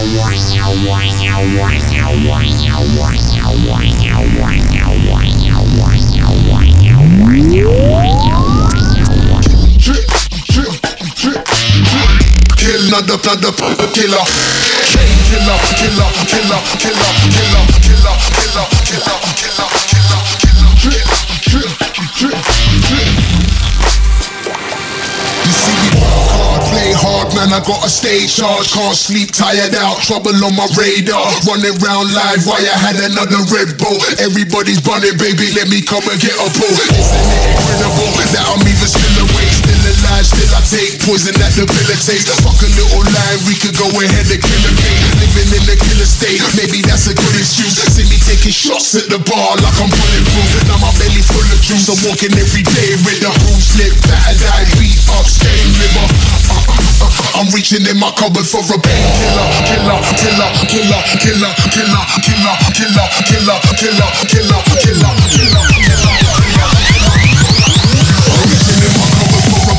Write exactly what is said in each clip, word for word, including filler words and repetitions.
Another, another killer, killer, killer, killer, killer, killer, killer, killer, killer, killer, killer, killer, killer. You see me work hard, play hard, man. I got a stage charge, can't sleep, tired out, trouble on my radar. Running round live, why I had another Red Bull. Everybody's bunning, baby, let me come and get a pull. Isn't it incredible that I'm even still awake, still alive, still I take poison that debilitates. Fuck a little line, we could go ahead and kill a game. Living in the killer state, maybe that's a good excuse. See me taking shots at the bar like I'm bulletproof. Now my belly full of juice, I'm walking every day with the bruise, slip, battered eye, beat up, stained liver. Uh, uh, uh, I'm reaching in my cupboard for a painkiller, killer, killer, killer, killer, killer, killer, killer, killer, killer, killer, killer, killer, killer. I'm reaching in my cupboard for a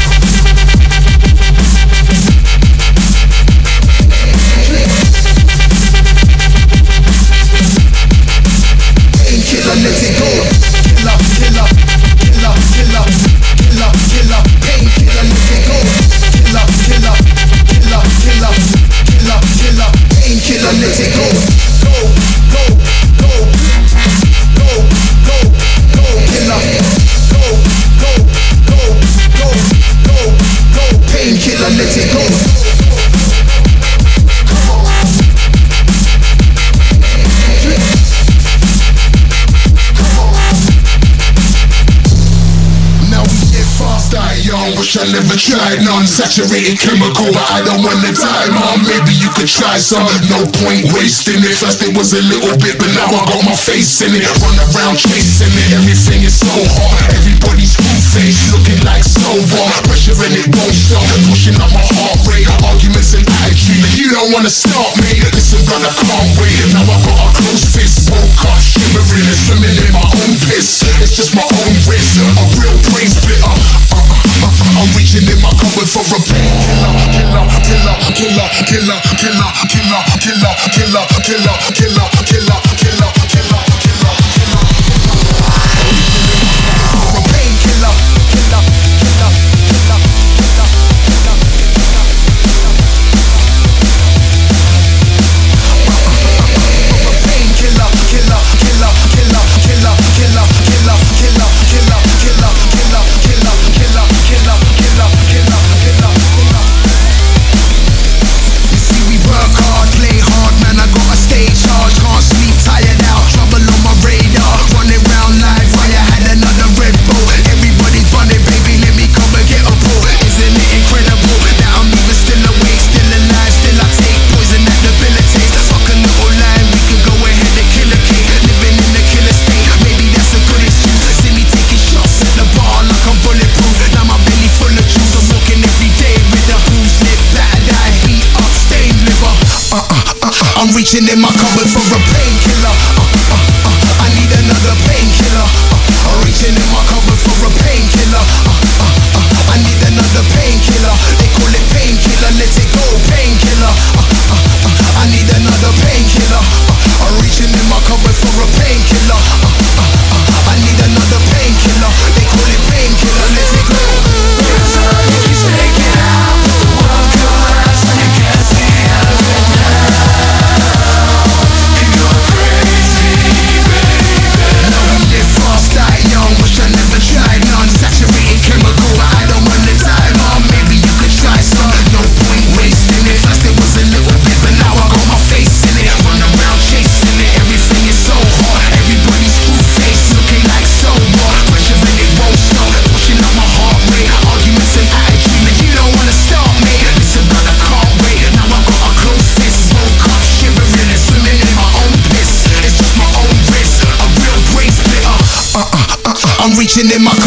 painkiller, let it go. Killer, killer, killer, killer, killer, killer, painkiller, let it go. Killer, killer, killer, killer, killer, killer, painkiller, let it go. Go, go, go, go, go, go, killer. Go, go, go, go, go, go, painkiller, let it go. Wish I never tried none, saturated chemical, but I don't wanna die, mom. Maybe you could try some, no point wasting it. First it was a little bit, but now I got my face in it. Run around chasing it, everything is so hot. Everybody's screw face, looking like sober. Pressure and it won't stop, pushing up my heart rate. Arguments and attitude, you don't wanna stop me. Listen, brother, can't wait. Now I got a close fist, woke up shivering and swimming in my own piss. It's just my own risk, a real brain splitter. I'm reaching in my cupboard for a painkiller, killer, killer, killer, killer, killer, killer, killer, killer, killer, killer, killer, killer, killer, killer, killer. I'm reaching in my cupboard for a painkiller, killer, killer, killer, killer, killer, killer, killer. Painkiller, killer, killer, killer, killer, killer, killer, killer, killer, killer, killer, killer, killer, killer, killer, killer, killer, killer. You see we work hard, play hard, man. I got a stage charge, can't sleep, tired out, trouble on my radar. Running round live, why I had another Red Bull. Everybody's bunning, baby, let me come and get a pull. Isn't it incredible that I'm even still awake, still alive, still I take poison that debilitates. Fuck a little line, we could go ahead and kill a king. Living in the killer state, maybe that's a good excuse. See me taking shots at the bar like I'm bulletproof. Now my belly full of juice, I'm walking every day with a bruise, lip, battered eye, beat up, stained liver. Uh, uh, uh, uh, I'm reaching in my cupboard for a painkiller. Uh, uh, uh, I need another painkiller. Uh, I'm reaching in my cupboard for a painkiller. Uh, uh, uh, I need another painkiller. They call it painkiller, let it go, painkiller. Uh, uh, uh, I need another painkiller. Uh, I'm reaching in my cupboard for a painkiller. Uh, uh, uh, I need another painkiller. They call it painkiller, let it go. Cause I need you take it out. The world collapse and you can't see out of it now. You're crazy, baby. Now we live fast, die young. Wish I never tried none. Saturated chemical, but I don't wanna die, mom. Maybe you could try some. No point wasting it. First it was a little bit, but now I got my face in it. Run around chasing it. Everything is so hot. Everybody's screw face, looking like sober. Pressure and it won't stop, pushing up my heart rate. Arguments and attitude, and you don't wanna stop me. Listen, brother, can't wait. Now I got a close fist, woke up shivering and swimming in my own piss. It's just my own risk, a real brain splitter. Uh uh uh uh. I'm reaching in my